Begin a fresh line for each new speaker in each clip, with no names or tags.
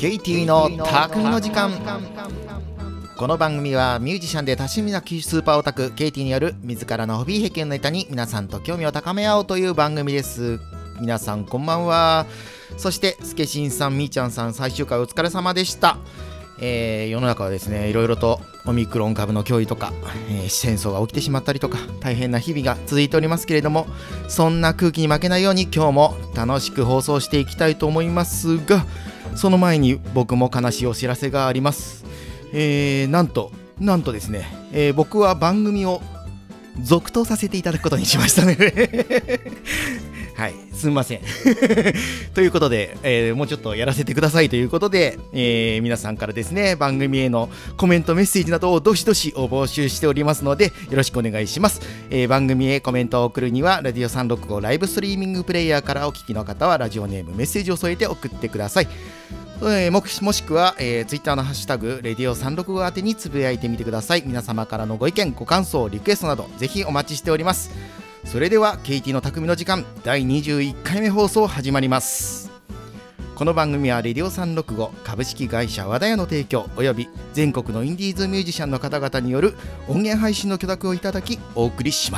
ケイティの匠の時間。この番組はミュージシャンで多趣味なスーパーオタクケイティによる自らのホビー癖のネタに皆さんと興味を高め合おうという番組です。皆さんこんばんは。そしてスケシンさん、みーちゃんさん、最終回お疲れ様でした。世の中はですね、いろいろとオミクロン株の脅威とか、戦争が起きてしまったりとか大変な日々が続いておりますけれども、そんな空気に負けないように今日も楽しく放送していきたいと思いますが、その前に僕も悲しいお知らせがあります。なんとですね、僕は番組を続投させていただくことにしましたねはい、すみませんということで、もうちょっとやらせてくださいということで、皆さんからですね、番組へのコメントメッセージなどをどしどし募集しておりますのでよろしくお願いします。番組へコメントを送るにはラジオ365ライブストリーミングプレイヤーからお聞きの方はラジオネームメッセージを添えて送ってください。もしくは、ツイッターのハッシュタグレディオ365宛てにつぶやいてみてください。皆様からのご意見ご感想リクエストなどぜひお待ちしております。それではケイティの匠の時間第21回目放送始まります。この番組はレディオ365株式会社和田屋の提供および全国のインディーズミュージシャンの方々による音源配信の許諾をいただきお送りします。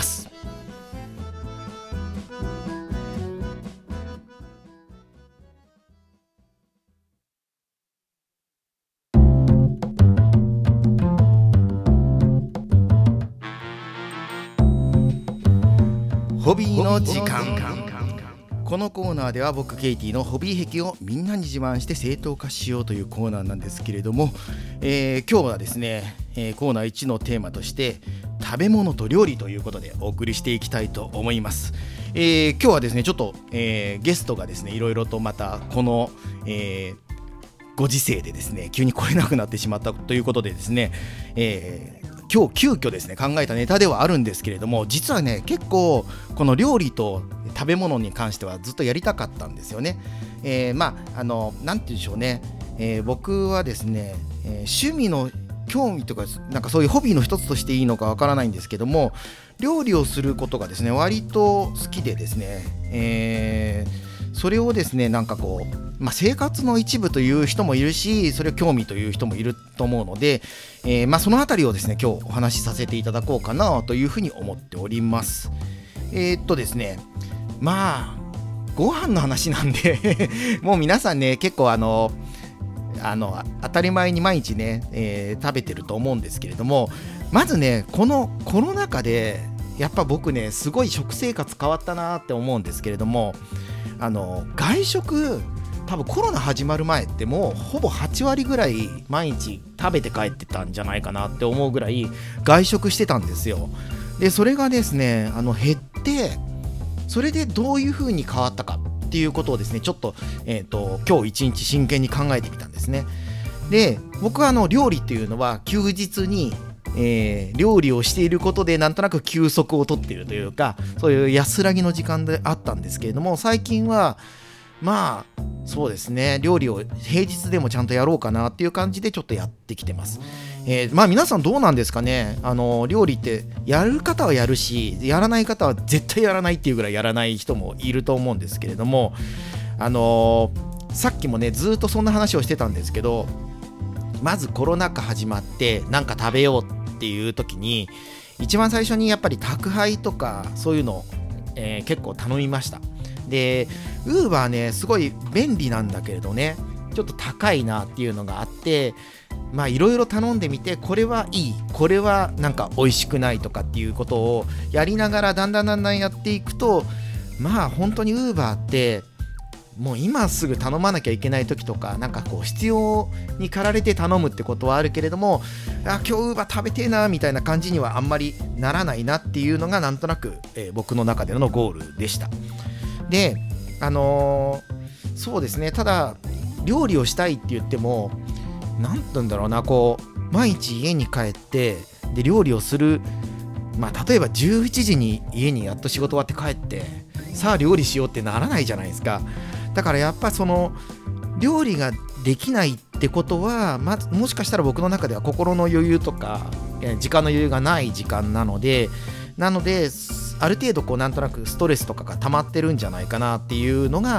ホビーの時間。このコーナーでは僕ケイティのホビー癖をみんなに自慢して正当化しようというコーナーなんですけれども、今日はですね、コーナー1のテーマとして食べ物と料理ということでお送りしていきたいと思います。今日はですねちょっと、ゲストがですねいろいろとまたこの、ご時世でですね急に来れなくなってしまったということでですね、今日急遽ですね考えたネタではあるんですけれども、実はね結構この料理と食べ物に関してはずっとやりたかったんですよね。なんて言うんでしょうね、僕はですね、趣味の興味とかなんかそういうホビーの一つとしていいのかわからないんですけども、料理をすることがですね割と好きでですね、それをですねなんかこう、生活の一部という人もいるし、それを興味という人もいると思うので、そのあたりをですね今日お話しさせていただこうかなというふうに思っております。ですねご飯の話なんでもう皆さんね結構当たり前に毎日ね、食べてると思うんですけれども、まずねこのコロナ禍でやっぱ僕ねすごい食生活変わったなって思うんですけれども、外食多分コロナ始まる前ってもうほぼ8割ぐらい毎日食べて帰ってたんじゃないかなって思うぐらい外食してたんですよ。でそれがですね減って、それでどういう風に変わったかっていうことをですねちょっと、今日一日真剣に考えてみたんですね。で僕は料理っていうのは休日に料理をしていることでなんとなく休息を取っているというか、そういう安らぎの時間であったんですけれども、最近はそうですね料理を平日でもちゃんとやろうかなっていう感じでちょっとやってきてます。皆さんどうなんですかね。料理ってやる方はやるし、やらない方は絶対やらないっていうぐらいやらない人もいると思うんですけれども、さっきもねずっとそんな話をしてたんですけど、まずコロナ禍始まってなんか食べようっていう時に一番最初にやっぱり宅配とかそういうの、結構頼みました。でUberねすごい便利なんだけれどねちょっと高いなっていうのがあって、いろいろ頼んでみて、これはいいこれはなんか美味しくないとかっていうことをやりながらだんだんやっていくと、本当に Uber ってもう今すぐ頼まなきゃいけない時とかなんかこう必要に駆られて頼むってことはあるけれども、今日 Uber 食べてえなみたいな感じにはあんまりならないなっていうのがなんとなく、僕の中でのゴールでした。でそうですね、ただ料理をしたいって言ってもなんて言うんだろうな、こう毎日家に帰ってで料理をする、例えば11時に家にやっと仕事終わって帰ってさあ料理しようってならないじゃないですか。だからやっぱその料理ができないってことは、もしかしたら僕の中では心の余裕とか時間の余裕がない時間なのである程度こうなんとなくストレスとかが溜まってるんじゃないかなっていうのが、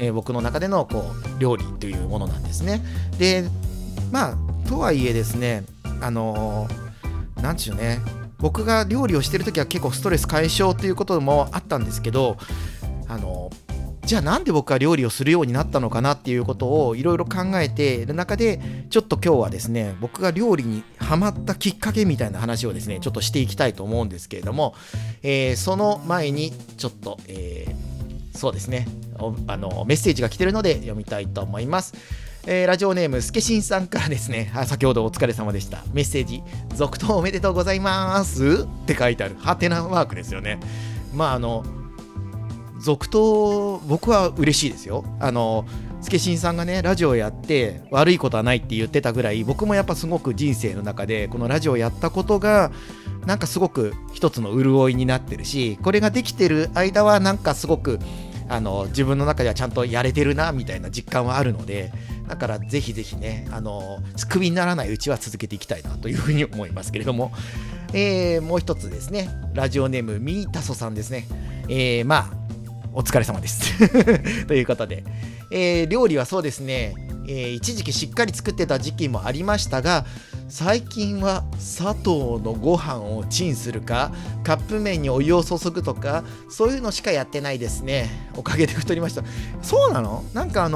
僕の中での料理というものなんですね。でとはいえですね、なんちゅうね、僕が料理をしてるときは結構ストレス解消ということもあったんですけど、じゃあなんで僕は料理をするようになったのかなっていうことをいろいろ考えている中で、ちょっと今日はですね、僕が料理にハマったきっかけみたいな話をですねちょっとしていきたいと思うんですけれども、その前にちょっと、そうですね、メッセージが来てるので読みたいと思います。ラジオネームスケシンさんからですね、先ほどお疲れ様でした。メッセージ、続投おめでとうございますって書いてあるハテナマークですよね。続投僕は嬉しいですよ。スケシンさんがねラジオやって悪いことはないって言ってたぐらい、僕もやっぱすごく人生の中でこのラジオやったことがなんかすごく一つの潤いになってるし、これができてる間はなんかすごく自分の中ではちゃんとやれてるなみたいな実感はあるので、だからぜひぜひねクビにならないうちは続けていきたいなというふうに思いますけれども、もう一つですね、ラジオネームミータソさんですね。お疲れ様ですということで、料理はそうですね、一時期しっかり作ってた時期もありましたが、最近は砂糖のご飯をチンするかカップ麺にお湯を注ぐとか、そういうのしかやってないですね。おかげで太りました。そうなの？なんか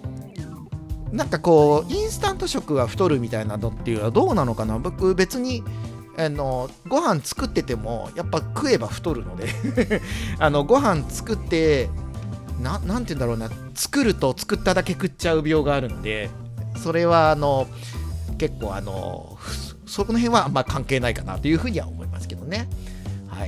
インスタント食が太るみたいなのっていうのはどうなのかな。僕別にご飯作っててもやっぱ食えば太るのでご飯作ってなんて言うんだろうな、作ると作っただけ食っちゃう病があるので、それは結構そこの辺はあんま関係ないかなというふうには思いますけどね。はい、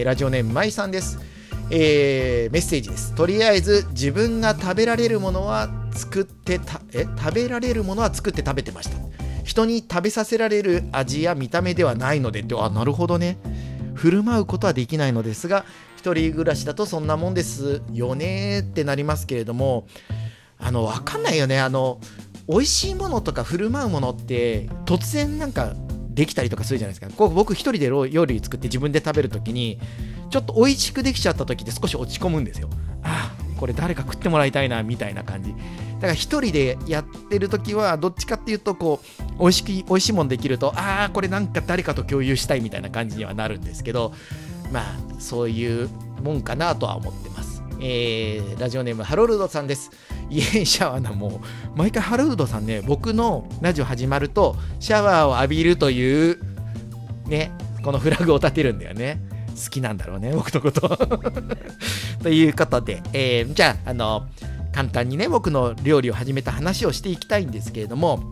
ラジオネームまいさんです。メッセージです。とりあえず自分が食べられるものは作って食べられるものは作って食べてました。人に食べさせられる味や見た目ではないのでって。なるほどね。振る舞うことはできないのですが、一人暮らしだとそんなもんですよねってなりますけれども、わかんないよね。美味しいものとか振る舞うものって突然なんかできたりとかするじゃないですか。僕一人で料理作って自分で食べるときにちょっと美味しくできちゃったときって少し落ち込むんですよ。これ誰か食ってもらいたいなみたいな感じだから一人でやってるときはどっちかっていうと美味しいものできるとこれなんか誰かと共有したいみたいな感じにはなるんですけど、そういうもんかなとは思ってます。ラジオネームハロルドさんです。シャワーな、もう毎回ハロルドさんね、僕のラジオ始まるとシャワーを浴びるというね、このフラグを立てるんだよね。好きなんだろうね、僕のことということで、じゃあ簡単にね僕の料理を始めた話をしていきたいんですけれども、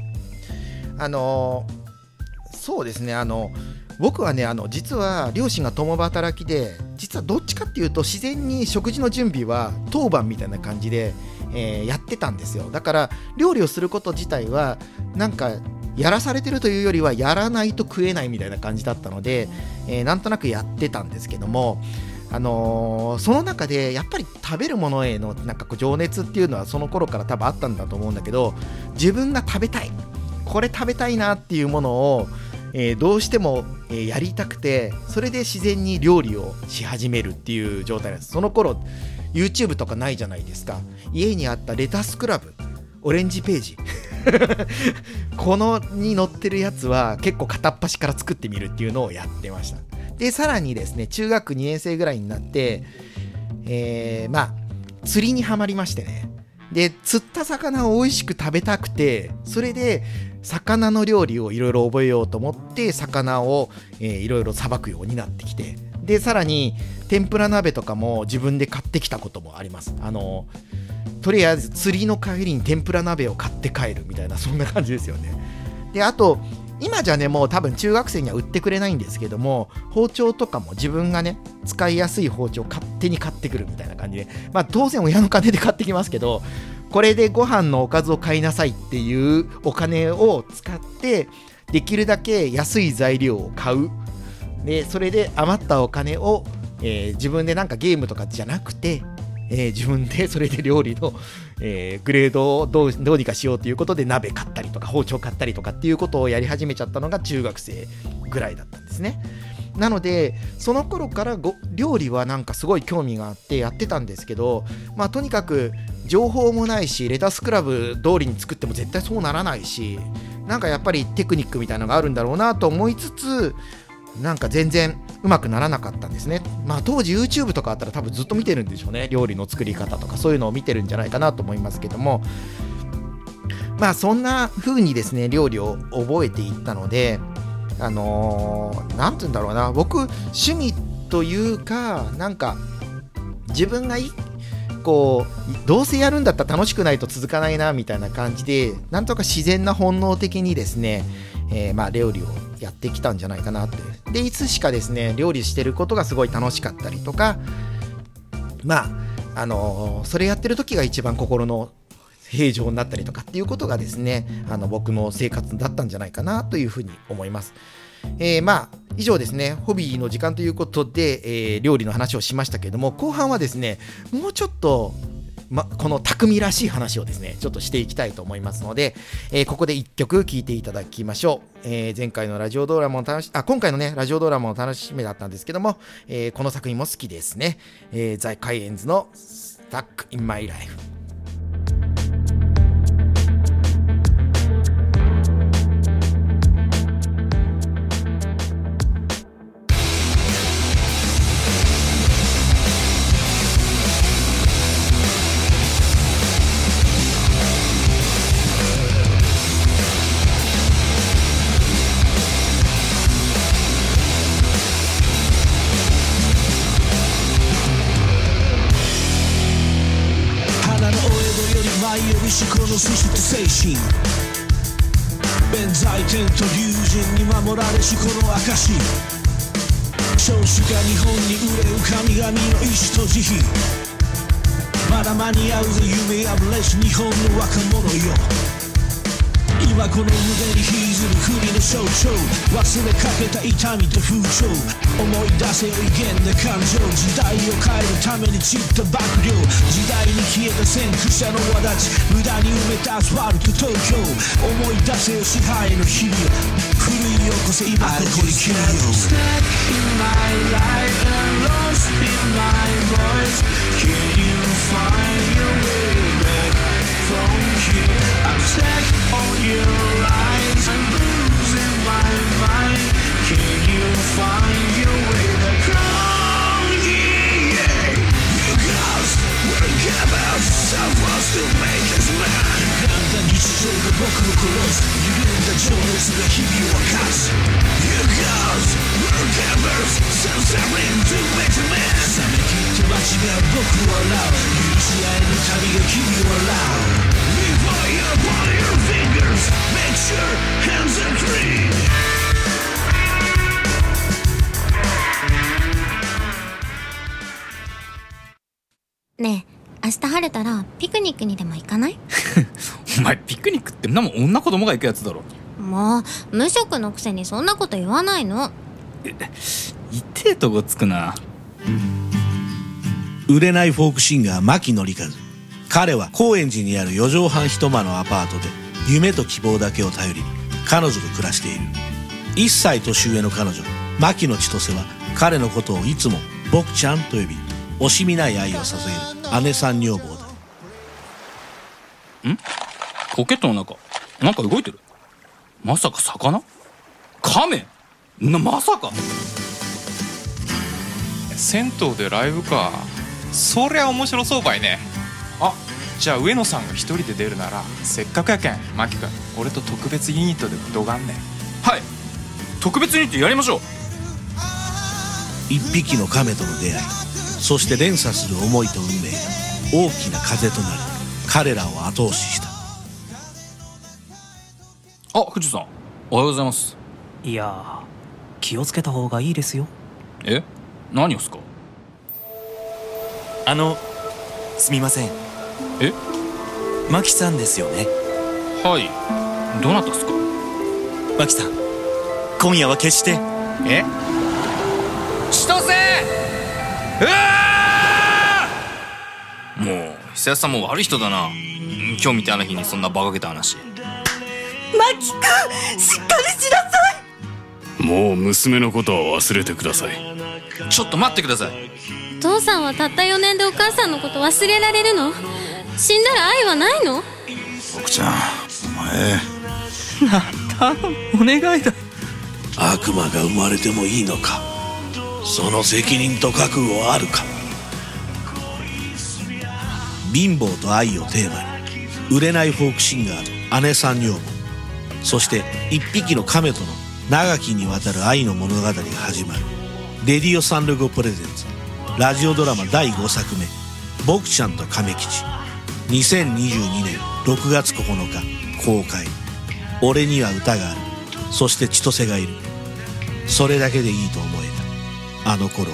そうですね、僕はね実は両親が共働きで、実はどっちかっていうと自然に食事の準備は当番みたいな感じで、やってたんですよ。だから料理をすること自体はなんかやらされてるというよりはやらないと食えないみたいな感じだったので、なんとなくやってたんですけども、その中でやっぱり食べるものへのなんか情熱っていうのはその頃から多分あったんだと思うんだけど、自分が食べたい、これ食べたいなっていうものを、どうしても、やりたくて、それで自然に料理をし始めるっていう状態なんです。その頃 YouTube とかないじゃないですか。家にあったレタスクラブ、オレンジページこのに載ってるやつは結構片っ端から作ってみるっていうのをやってました。でさらにですね、中学2年生ぐらいになって、釣りにはまりましてね。で釣った魚を美味しく食べたくて、それで魚の料理をいろいろ覚えようと思って魚をいろいろさばくようになってきて、でさらに天ぷら鍋とかも自分で買ってきたこともあります。とりあえず釣りの帰りに天ぷら鍋を買って帰るみたいな、そんな感じですよね。であと今じゃね、もう多分中学生には売ってくれないんですけども、包丁とかも自分がね使いやすい包丁を勝手に買ってくるみたいな感じで、当然親の金で買ってきますけど、これでご飯のおかずを買いなさいっていうお金を使ってできるだけ安い材料を買う。でそれで余ったお金を、自分でなんかゲームとかじゃなくて、自分でそれで料理の、グレードをどうにかしようということで鍋買ったりとか包丁買ったりとかっていうことをやり始めちゃったのが中学生ぐらいだったんですね。なのでその頃から料理はなんかすごい興味があってやってたんですけど、とにかく情報もないし、レタスクラブ通りに作っても絶対そうならないし、なんかやっぱりテクニックみたいなのがあるんだろうなと思いつつ、なんか全然うまくならなかったんですね。当時 YouTube とかあったら多分ずっと見てるんでしょうね。料理の作り方とかそういうのを見てるんじゃないかなと思いますけども、そんな風にですね料理を覚えていったので、なんて言うんだろうな、僕趣味というか、なんか自分がどうせやるんだったら楽しくないと続かないなみたいな感じで、なんとか自然な本能的にですね、料理をやってきたんじゃないかなって。でいつしかですね料理してることがすごい楽しかったりとか、それやってる時が一番心の平常になったりとかっていうことがですね、僕の生活だったんじゃないかなというふうに思います。以上ですね、ホビーの時間ということで、料理の話をしましたけれども、後半はですねもうちょっと、この匠らしい話をですねちょっとしていきたいと思いますので、ここで1曲聴いていただきましょう。今回のラジオドラマも今回のねラジオドラマも楽しみだったんですけども、この作品も好きですね。ザ・カイエンズの Stuck in My Life。
この素質精神、弁財天と龍神に守られしこの証、少子が日本に憂う神々の意志と慈悲、まだ間に合うぜ夢あぶれし日本の若者よ。今この腕に引ずる国の象徴、忘れかけた痛みと風潮、思い出せよ威厳な感情、時代を変えるために散った幕僚、時代に消えた先駆者の輪立ち、無駄に埋めたアスファルト東京、思い出せよ支配の日々、狂いよこせ今ここに切るよ。Stuck in my life and lost in my voice, can you find your way back from here? I'm stuck on your eyes, I'm losing my mind, can you find your way back from here? You guys work about someone to make us mad. 簡単日常が僕を殺す、緩んだ情熱が日々を沸かす。You guys work about something to make us mad. 冷め切って街が僕を笑う、許し合えぬ旅が君を笑う。Fire upon your fingers, make sure hands are clean.
ねえ、明日晴れたらピクニックにでも行かない？
お前ピクニックってんなもん女子供が行くやつだろ。
もう無職のくせにそんなこと言わないの。
痛えとこつくな。
売れないフォークシンガー牧野理和、彼は高円寺にある4畳半一間のアパートで夢と希望だけを頼りに彼女と暮らしている。1歳年上の彼女牧野千歳は彼のことをいつも僕ちゃんと呼び、惜しみない愛を捧げる姉さん女房だ。
ポケットの中なんか動いてる。まさか魚？カメ？まさか。
銭湯でライブか。そりゃ面白そうばいね。あ、じゃあ上野さんが一人で出るならせっかくやけんマキ君、俺と特別ユニットでどがんね。
はい、特別ユニットやりましょう。
一匹の亀との出会い、そして連鎖する思いと運命が大きな風となり彼らを後押しした。
あ、藤さんおはようございます。
いや気をつけた方がいいですよ。
え、何をすか？
すみません。
え？
マキさんですよね。
はい、どなたっすか？
マキさん、今夜は決して。
え？千歳！もう久安さんも悪い人だな。今日みたいな日にそんな馬鹿げた話。
マキ君、しっかりしなさい。
もう娘のことは忘れてください。
ちょっと待ってください。
父さんはたった4年でお母さんのこと忘れられるの？ 死んだら愛はないの？
奥ちゃん、お前
お願いだ。
悪魔が生まれてもいいのか。その責任と覚悟はあるか。貧乏と愛をテーマに売れないフォークシンガーの姉さん女房、そして一匹の亀との長きにわたる愛の物語が始まる。レディオサンルゴプレゼンツラジオドラマ第5作目、僕ちゃんと亀吉。2022年6月9日公開。俺には歌がある、そして千歳がいる。それだけでいいと思えたあの頃は。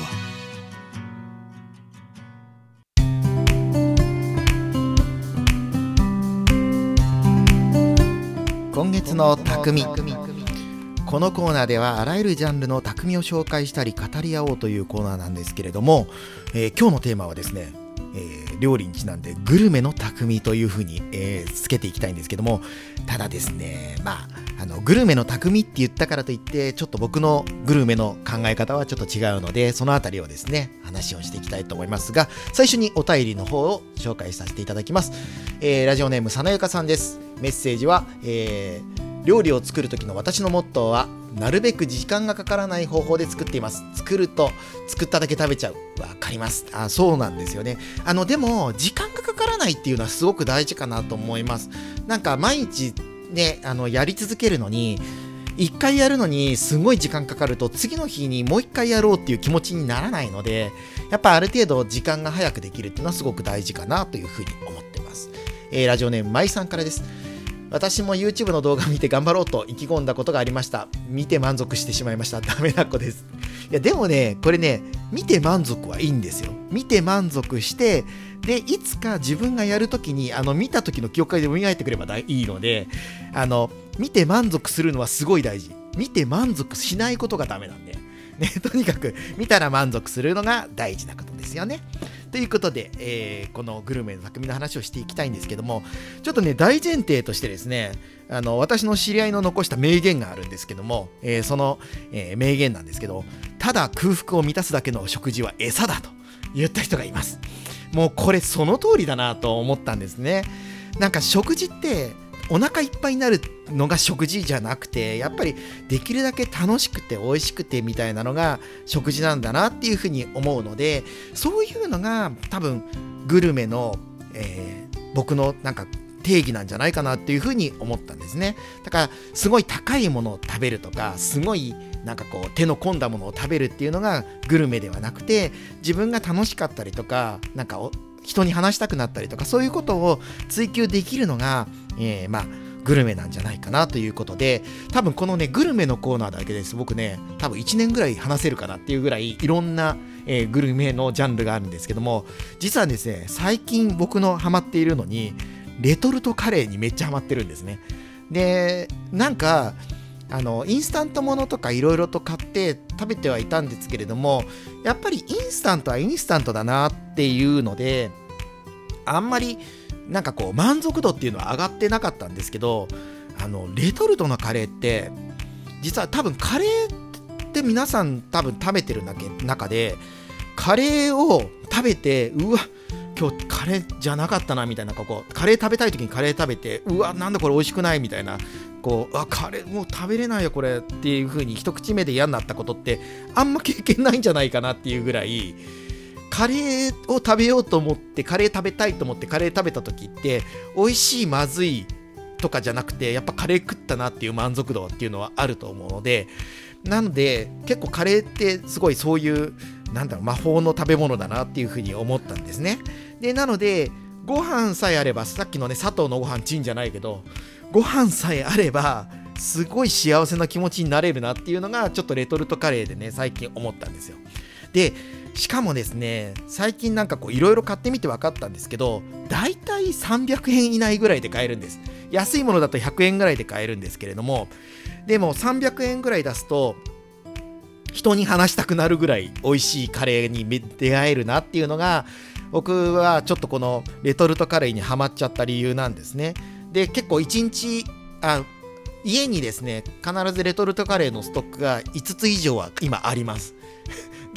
今月の匠。このコーナーではあらゆるジャンルの匠を紹介したり語り合おうというコーナーなんですけれども、今日のテーマはですね、料理にちなんでグルメの匠というふうに、つけていきたいんですけども、ただですね、グルメの匠って言ったからといってちょっと僕のグルメの考え方はちょっと違うので、そのあたりをですね話をしていきたいと思いますが、最初にお便りの方を紹介させていただきます。ラジオネームさなゆかさんです。メッセージは、料理を作る時の私のモットーはなるべく時間がかからない方法で作っています。作っただけ食べちゃう。わかります。そうなんですよね。でも時間がかからないっていうのはすごく大事かなと思います。なんか毎日ね、やり続けるのに1回やるのにすごい時間かかると次の日にもう1回やろうっていう気持ちにならないので、やっぱある程度時間が早くできるっていうのはすごく大事かなというふうに思ってます。ラジオネームまいさんからです。私も YouTube の動画見て頑張ろうと意気込んだことがありました。見て満足してしまいました。ダメな子です。いやでもね、これね、見て満足はいいんですよ。見て満足して、でいつか自分がやるときに見た時の記憶が蘇ってくればいいので、見て満足するのはすごい大事。見て満足しないことがダメなんで、ね、とにかく見たら満足するのが大事なことですよね。ということで、このグルメの匠の話をしていきたいんですけども、ちょっとね大前提としてですね、私の知り合いの残した名言があるんですけども、その、名言なんですけど、ただ空腹を満たすだけの食事は餌だと言った人がいます。もうこれその通りだなと思ったんですね。なんか食事ってお腹いっぱいになるのが食事じゃなくて、やっぱりできるだけ楽しくて美味しくてみたいなのが食事なんだなっていうふうに思うので、そういうのが多分グルメの、僕のなんか定義なんじゃないかなっていうふうに思ったんですね。だからすごい高いものを食べるとか、すごいなんかこう手の込んだものを食べるっていうのがグルメではなくて、自分が楽しかったりとか、なんか人に話したくなったりとか、そういうことを追求できるのが、グルメなんじゃないかなということで、多分このねグルメのコーナーだけです僕ね多分1年ぐらい話せるかなっていうぐらいいろんな、グルメのジャンルがあるんですけども、実はですね最近僕のハマっているのにレトルトカレーにめっちゃハマってるんですね。でなんかインスタントものとかいろいろと買って食べてはいたんですけれども、やっぱりインスタントはインスタントだなっていうので、あんまりなんかこう満足度っていうのは上がってなかったんですけど、レトルトのカレーって実は多分カレーって皆さん多分食べてる中で、カレーを食べてうわ今日カレーじゃなかったなみたいな、こうカレー食べたい時にカレー食べてうわなんだこれ美味しくないみたいな、こうカレーもう食べれないよこれっていう風に一口目で嫌になったことってあんま経験ないんじゃないかなっていうぐらい、カレーを食べようと思ってカレー食べたいと思ってカレー食べた時って美味しいまずいとかじゃなくて、やっぱカレー食ったなっていう満足度っていうのはあると思うので、なので結構カレーってすごいそういうなんだろう魔法の食べ物だなっていうふうに思ったんですね。でなのでご飯さえあれば、さっきのね砂糖のご飯チンじゃないけど、ご飯さえあればすごい幸せな気持ちになれるなっていうのがちょっとレトルトカレーでね最近思ったんですよ。でしかもですね最近なんかこういろいろ買ってみて分かったんですけど、だいたい300円以内ぐらいで買えるんです。安いものだと100円ぐらいで買えるんですけれども、でも300円ぐらい出すと人に話したくなるぐらい美味しいカレーに出会えるなっていうのが、僕はちょっとこのレトルトカレーにハマっちゃった理由なんですね。で結構1日家にですね必ずレトルトカレーのストックが5つ以上は今あります。で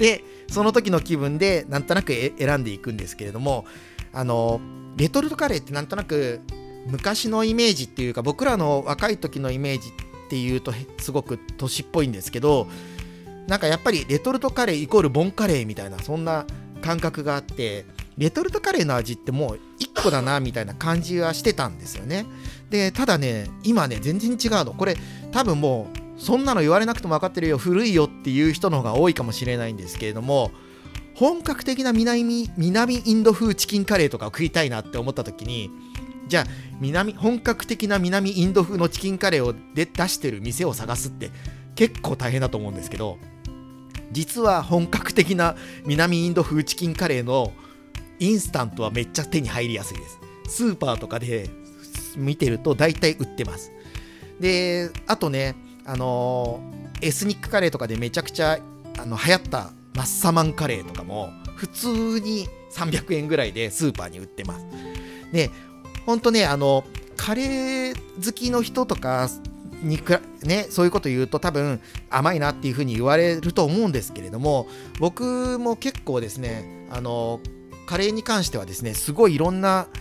その時の気分でなんとなく選んでいくんですけれども、レトルトカレーってなんとなく昔のイメージっていうか、僕らの若い時のイメージっていうとすごく年っぽいんですけど、なんかやっぱりレトルトカレーイコールボンカレーみたいな、そんな感覚があって、レトルトカレーの味ってもう1個だなみたいな感じはしてたんですよね。でただね、今ね全然違うの。これ多分もうそんなの言われなくても分かってるよ、古いよっていう人の方が多いかもしれないんですけれども、本格的な南インド風チキンカレーとかを食いたいなって思った時に、じゃあ本格的な南インド風のチキンカレーを出してる店を探すって結構大変だと思うんですけど、実は本格的な南インド風チキンカレーのインスタントはめっちゃ手に入りやすいです。スーパーとかで見てると大体売ってます。であとね、エスニックカレーとかでめちゃくちゃ流行ったマッサマンカレーとかも普通に300円ぐらいでスーパーに売ってます。でほんとね、カレー好きの人とかにね、そういうこと言うと多分甘いなっていう風に言われると思うんですけれども、僕も結構ですね、カレーに関してはですね、すごいいろんな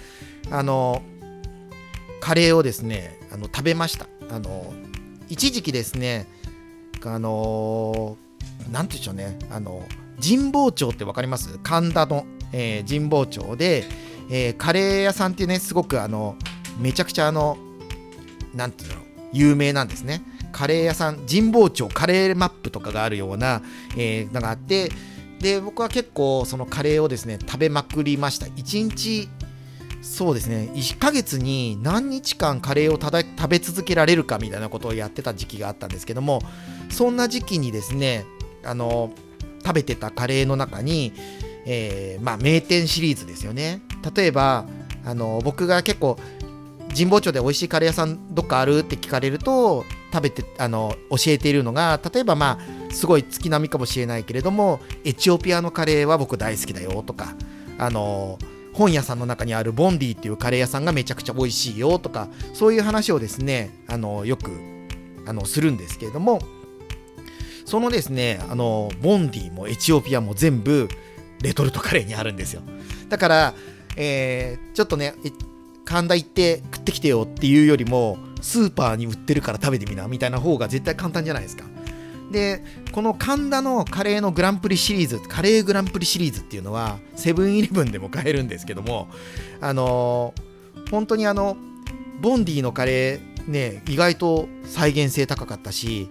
カレーをですね食べました。一時期ですね、なんて言うんでしょうね、神保町ってわかります？神田の、神保町で、カレー屋さんっていうね、すごくめちゃくちゃなんていうの、有名なんですね。カレー屋さん、神保町カレーマップとかがあるような、のがあって、で僕は結構そのカレーをですね食べまくりました。1日そうですね、1ヶ月に何日間カレーを食べ続けられるかみたいなことをやってた時期があったんですけども、そんな時期にですね食べてたカレーの中に、名店シリーズですよね。例えば僕が結構神保町で美味しいカレー屋さんどっかあるって聞かれると教えているのが、例えばすごい月並みかもしれないけれども、エチオピアのカレーは僕大好きだよとか、本屋さんの中にあるボンディっていうカレー屋さんがめちゃくちゃ美味しいよとか、そういう話をですねよくするんですけれども、そのですねボンディもエチオピアも全部レトルトカレーにあるんですよ。だから、ちょっとね神田行って食ってきてよっていうよりも、スーパーに売ってるから食べてみなみたいな方が絶対簡単じゃないですか。でこの神田のカレーのグランプリシリーズ、カレーグランプリシリーズっていうのはセブンイレブンでも買えるんですけども、本当にボンディのカレーね、意外と再現性高かったし、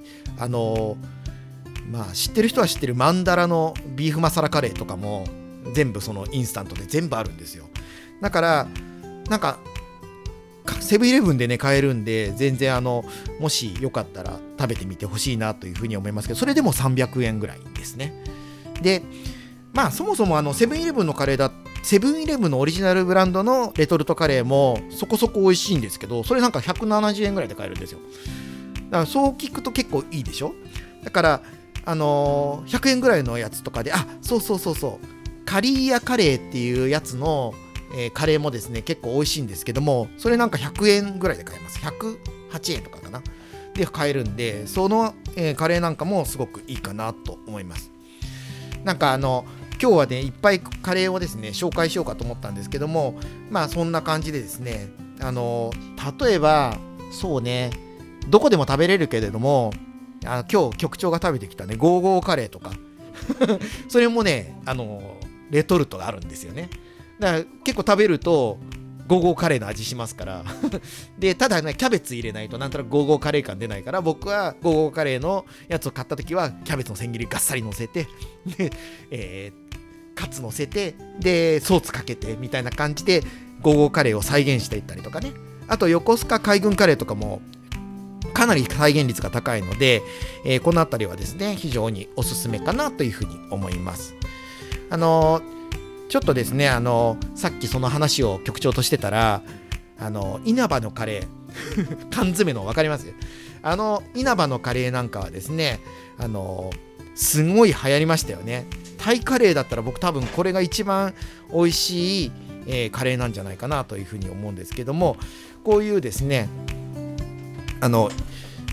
知ってる人は知ってるマンダラのビーフマサラカレーとかも全部そのインスタントで全部あるんですよ。だからなんかセブンイレブンでね買えるんで、全然もしよかったら食べてみてほしいなというふうに思いますけど、それでも300円ぐらいですね。でそもそもセブンイレブンのカレーセブンイレブンのオリジナルブランドのレトルトカレーもそこそこ美味しいんですけど、それなんか170円ぐらいで買えるんですよ。だからそう聞くと結構いいでしょ。だから100円ぐらいのやつとかで、そうカリーヤカレーっていうやつのカレーもですね結構美味しいんですけども、それなんか100円ぐらいで買えます。108円とかかなで買えるんで、その、カレーなんかもすごくいいかなと思います。なんか今日はねいっぱいカレーをですね紹介しようかと思ったんですけども、そんな感じでですね例えばそうね、どこでも食べれるけれども、今日局長が食べてきたねゴーゴーカレーとかそれもねレトルトがあるんですよね。だから結構食べるとゴーゴーカレーの味しますからでただねキャベツ入れないとなんとなくゴーゴーカレー感出ないから、僕はゴーゴーカレーのやつを買った時はキャベツの千切りガッサリ乗せてで、カツ乗せてでソースかけてみたいな感じでゴーゴーカレーを再現していったりとかね。あと横須賀海軍カレーとかもかなり再現率が高いので、このあたりはですね非常におすすめかなというふうに思います。ちょっとですねさっきその話を局長としてたら稲葉のカレー缶詰の分かります？稲葉のカレーなんかはですねすごい流行りましたよね。タイカレーだったら僕多分これが一番美味しい、カレーなんじゃないかなというふうに思うんですけども、こういうですね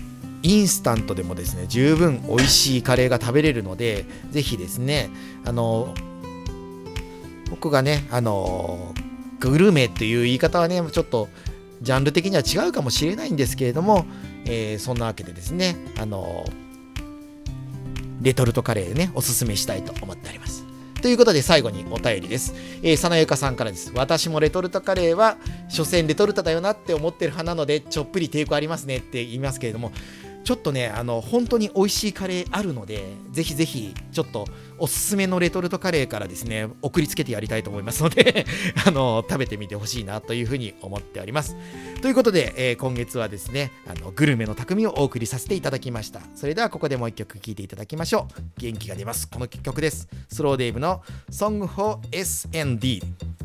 インスタントでもですね十分美味しいカレーが食べれるので、ぜひですね僕がねグルメっていう言い方はねちょっとジャンル的には違うかもしれないんですけれども、そんなわけでですねレトルトカレーねおすすめしたいと思っております。ということで最後にお便りです。さなゆかさんからです。私もレトルトカレーは所詮レトルトだよなって思ってる派なのでちょっぴり抵抗ありますねって言いますけれども、ちょっとね本当に美味しいカレーあるので、ぜひぜひちょっとおすすめのレトルトカレーからですね送りつけてやりたいと思いますので食べてみてほしいなというふうに思っております。ということで、今月はですねグルメの匠をお送りさせていただきました。それではここでもう一曲聴いていただきましょう。元気が出ます。この曲です。スローデイブの Song for S&D。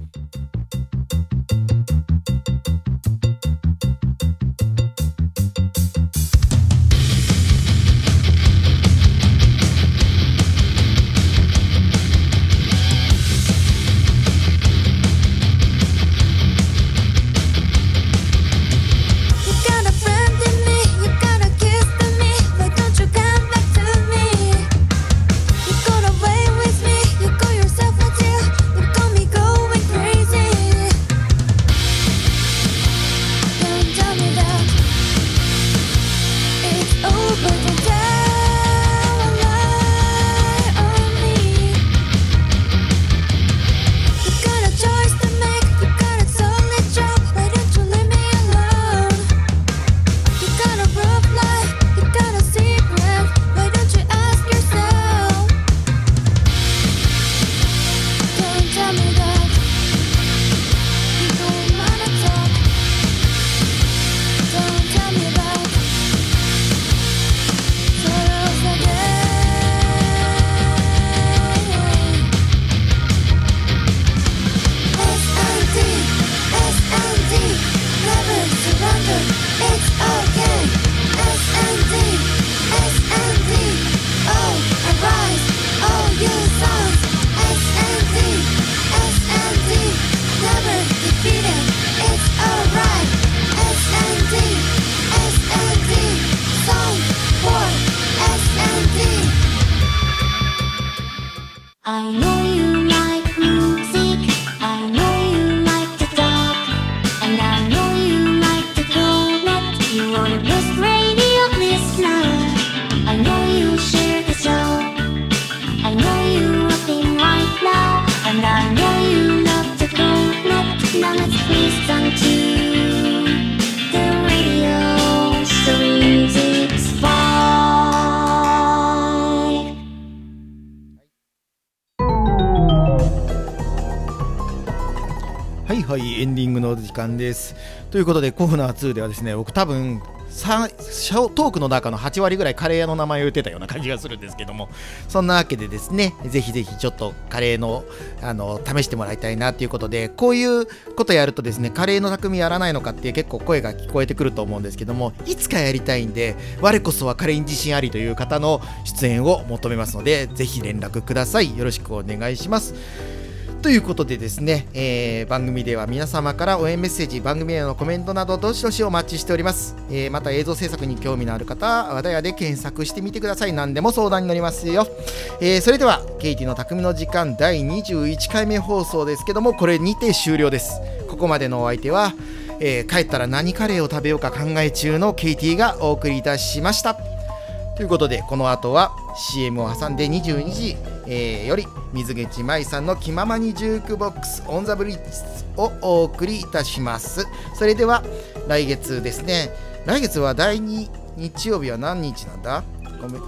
はい、エンディングの時間です。ということでコーナー2ではですね、僕多分トークの中の8割ぐらいカレー屋の名前を言ってたような感じがするんですけども、そんなわけでですね、ぜひぜひちょっとカレーの試してもらいたいなということで、こういうことやるとですね、カレーの匠やらないのかっていう結構声が聞こえてくると思うんですけども、いつかやりたいんで、我こそはカレーに自信ありという方の出演を求めますので、ぜひ連絡ください。よろしくお願いします。ということでですね、番組では皆様から応援メッセージ、番組へのコメントなどどしどしお待ちしております。また映像制作に興味のある方は和田屋で検索してみてください。何でも相談に乗りますよ。それではケイティの匠の時間第21回目放送ですけども、これにて終了です。ここまでのお相手は、帰ったら何カレーを食べようか考え中のケイティがお送りいたしました。ということでこの後は CM を挟んで22時、より水口舞さんの気ままにジュークボックスオンザブリッジをお送りいたします。それでは来月ですね、来月は第2日曜日は何日なんだ、ごめん、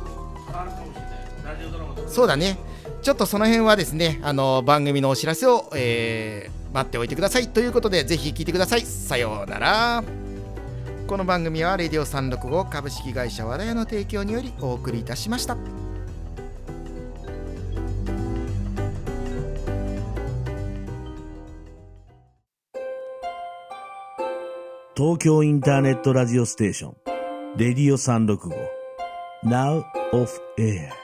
そうだね、ちょっとその辺はですね番組のお知らせを、待っておいてくださいということで、ぜひ聞いてください。さようなら。この番組はレディオ365株式会社和田屋の提供によりお送りいたしました。
東京インターネットラジオステーションレディオ365 Now off air